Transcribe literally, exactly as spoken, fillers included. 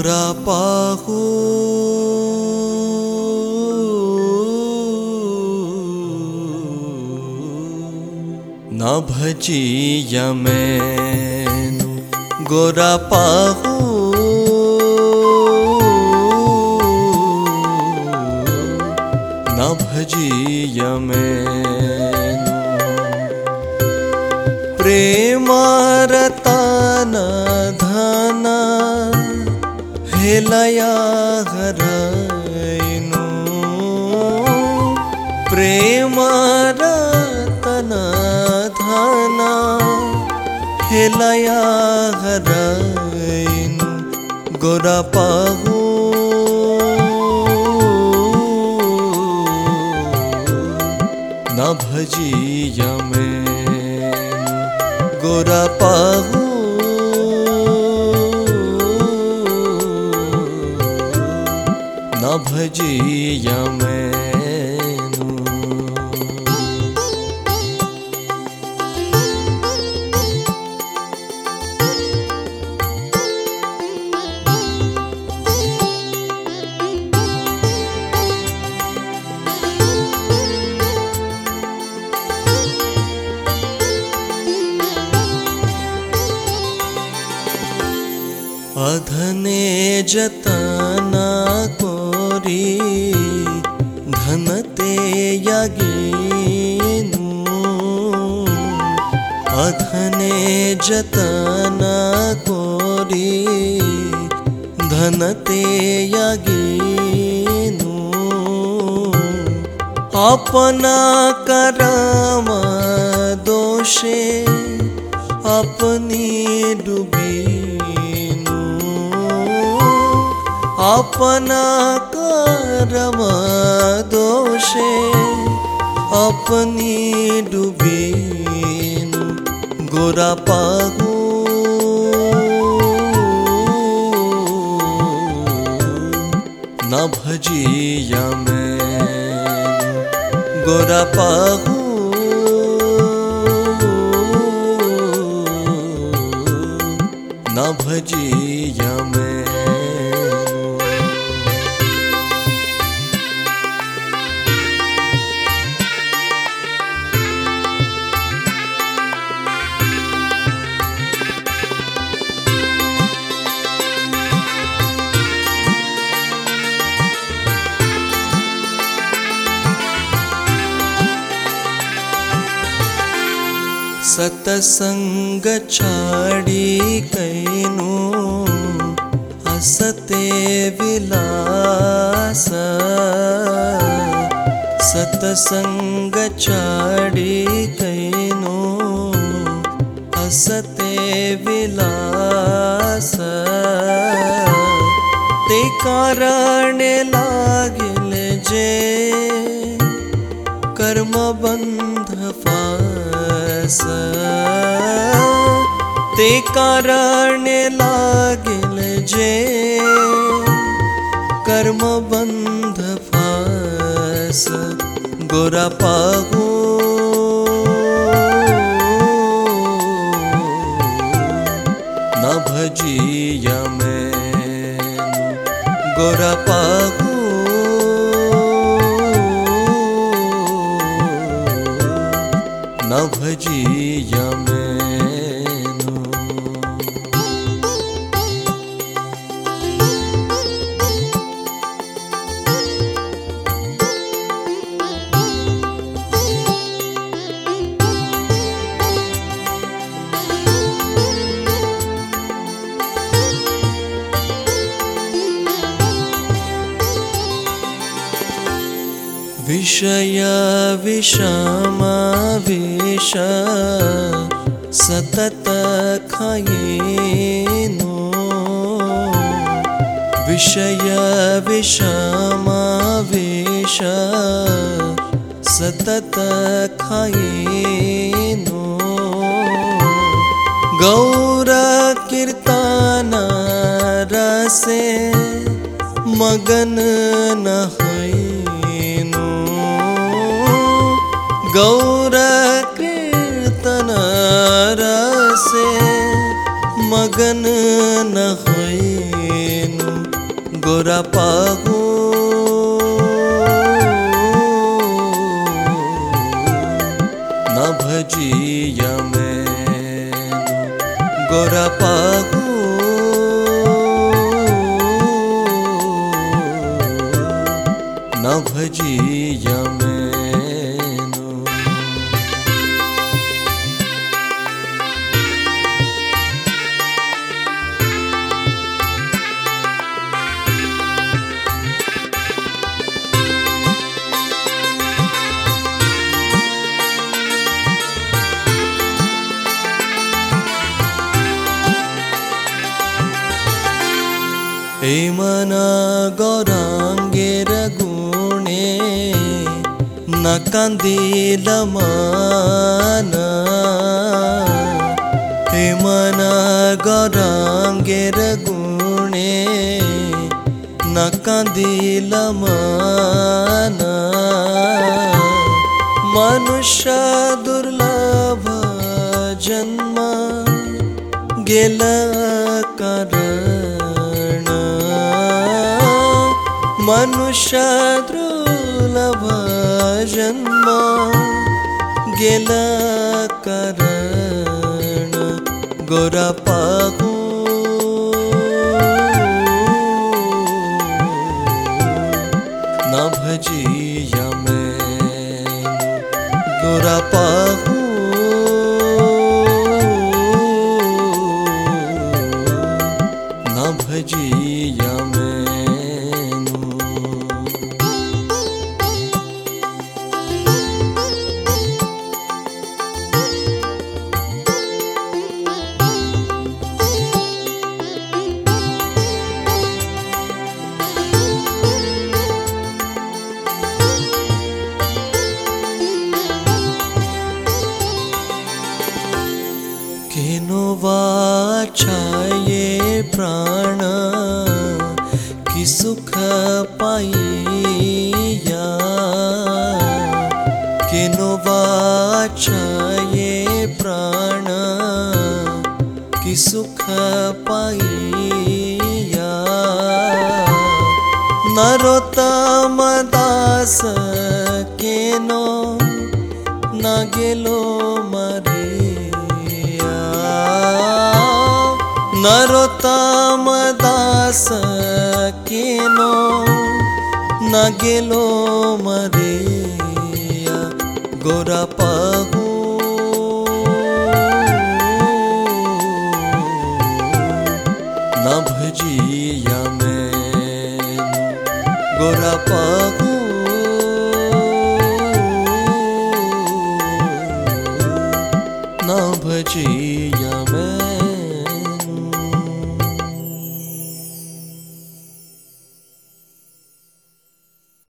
गोरा पाहू ना भजिया मैनू गोरा पाहू ना भजिया मैनू प्रेमा रतना धना हेलया हरायनु प्रेम रतना धना हेलया हरायनु गोरा पाहू ना भजिया मैनू गोरा पाहू ना भजिया मैनू। अधने जतना कोरी धनते यागिनु अधने जतना कोरी धनते यागिनु अपना करम दोषे अपनी डूबी अपना कर्म दोषे अपनी डूबीनु गोरा पाहू ना भजिया मैनू गोरा पाहू ना भजिया मैनू। सतसंग छाड़ी कैनु असते विलास सतसंग छाड़ी कैनु असते विलास ते कारण लागिल जे कर्म बंध फास ते कारण लागिल जे कर्म बंध फास गोरा पाहू ना भजिया मैनू गोरा पाहू ना भजिया मैनू। विषय विषमा विष सतत खायेनु विषय विषमा विष सतत खायेनु गौर कीर्तन रसे मगन न हईनु गौर कीर्तन रसे मगन न हईनु गोरा पाहू न भजिया मैनू गोरा पाहू न भजिया मैनू। हे मना गौरांगेर गुणे न कांदिल माना। हे मना गौरांगेर गुणे न कांदिल माना। मनुष्य दुर्लभ जन्म गेल कारण। मनुष्य दुर्लभ जन्म गेल कारण। गोरा पाहू न भजिया मैनू गोरा पाहू न भजिया मैनू। केनो वाछाये प्राण की सुख पाइया। केनो वाछाये प्राण की सुख पाइया। नरोत्तम दास केनो न गेलो मरिया। नरोत्तम दास केनो न गेलो मरिया। गोरा पाहू न भजिया मैनू गोरा पाहू न भजिया।